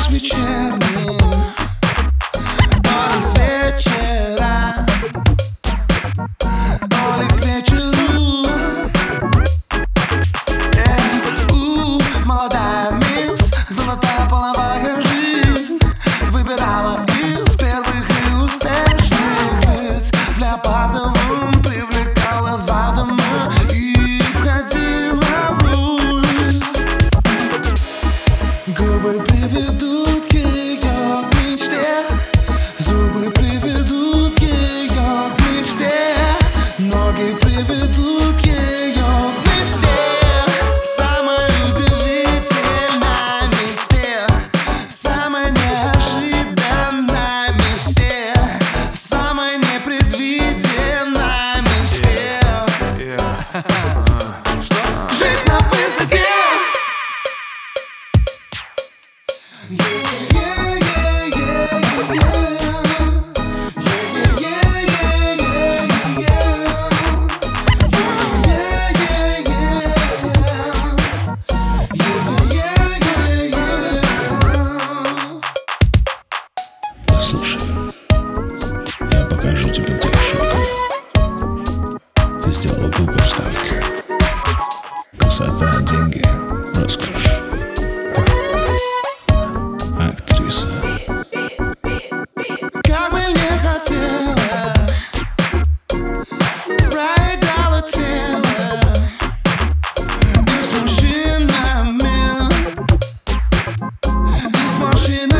вечерним, то ли с вечера, то ли к вечеру. Молодая мисс, золотая половая жизнь, выбирала из первых и успешных лиц. В леопардовом привлекала задом и входила в роль. Губы приведут ее к мечте, зубы приведут ее к мечте, ноги приведут ее к мечте. Самой удивительной мечте, самой неожиданной мечте, самой непредвиденной мечте. Жить на высоте. Послушай, я покажу тебе, где ошибка. Ты сделала глупые ставки. Красота, деньги, роскошь. Актриса. Как бы не хотела, проиграла тело и с мужчинами, и с мужчинами.